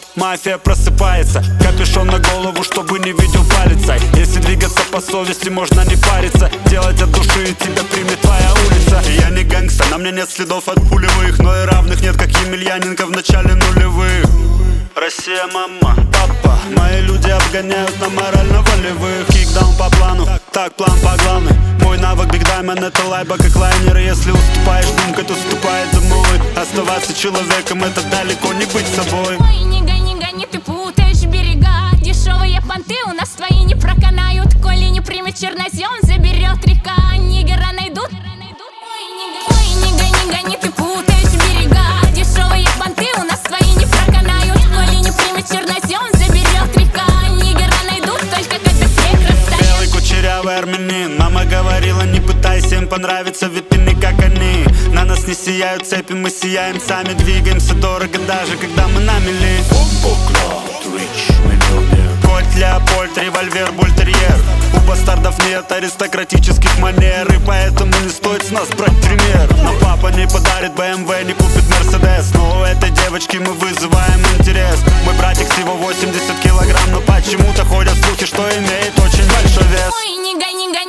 наступает, мафия просыпается. Капюшон на голову, чтобы не видел палец. Если двигаться по совести, можно не париться. Делать от души, и тебя примет твоя улица. И я не гангста, на мне нет следов от пулевых, но и равных нет, как Емельяненко в начале нулевых. Россия, мама, папа, мои люди обгоняют на морально-волевых. Кикдаун по плану, так план по главной. Мой навык Биг Даймон — это лайба как лайнер. И если уступаешь, думка уступает домой. Оставаться человеком — это далеко не быть собой. Ой, не гони, ты путаешь берега. Дешевые понты у нас твои не проканают. Коли не примет чернозем, заберет река. Нигера найдут. Ой, не гони, ты путаешь берега. Дешевые понты у нас твои не проканают. Коли не примет чернозем, заберет река. Нигера найдут, только когда снег растает. Белый кучерявый армянин. Мама говорила, не пытайся им понравиться, ведь ты не как они. На нас не сияют цепи, мы сияем сами. Двигаемся дорого, даже когда мы на мели. Кот Леопольд, револьвер, бультерьер. У бастардов нет аристократических манер, и поэтому не стоит с нас брать пример. Но папа не подарит BMW, не купит Мерседес, но у этой девочки мы вызываем интерес. Мой братик всего 80 килограмм, но почему-то ходят слухи, что имеет очень большой вес. Ой, не гони,